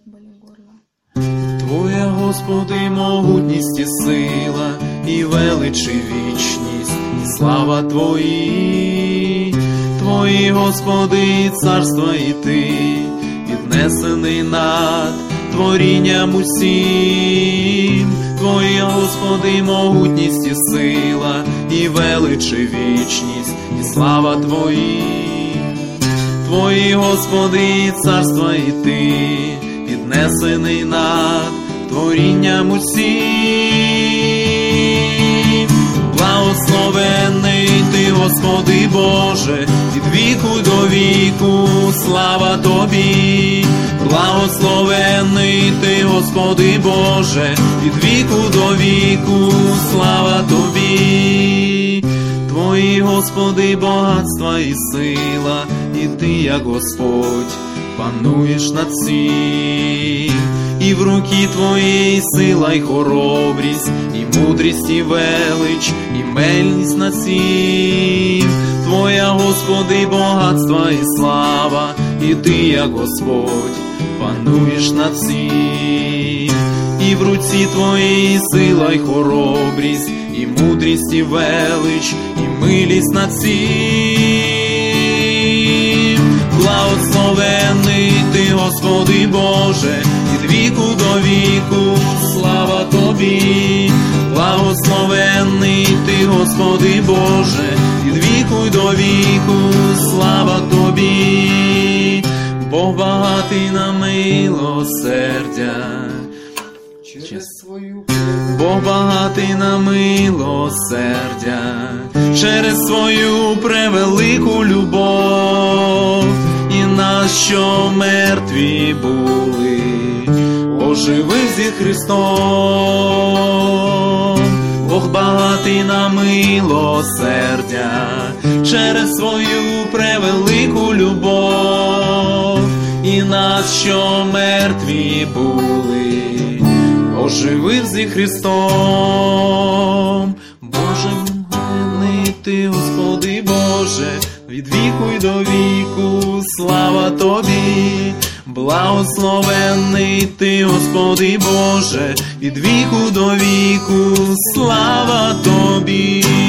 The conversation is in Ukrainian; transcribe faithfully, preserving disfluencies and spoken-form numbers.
болит горло. Твоя, Господи, могутність і сила, і велич, і вічність, і слава Твої. Твої, Господи, і царства, і Ти, піднесений над творінням усім. Твої, Господи, могутність і сила, і велич, і вічність, і слава Твої. Твої, Господи, і царства, і Ти, піднесений над творінням усім. Благословений Ти, Господи Боже, від віку до віку, слава Тобі. Благословений Ти, Господи Боже, від віку до віку, слава Тобі. Твої, Господи, багатства і сила, і Ти, як Господь, пануєш над всім. І в руки Твоєї сила й хоробрість, і мудрість, і велич, і мельність над всім. Твоя, Господи, багатства і слава, і Ти, як Господь, пануєш над всім. І в руці Твоєї сила й хоробрість, і мудрість, і велич, і милість над всім. Благословений Ти, Господи Боже, від віку до віку, слава Тобі. Благословений Ти, Господи Боже, від віку до віку, слава Тобі. Бог багатий на милосердя, Через свою Бог багатий на милосердя, через свою превелику любов, і нас, що мертві були, оживив зі Христом. Бог багатий на милосердя, через свою превелику любов, і нас, що мертві були, оживив зі Христом. Боже милий Ти, Господи Боже, від віку й до віку, слава Тобі. Благословений Ти, Господи Боже, від віку до віку, слава Тобі.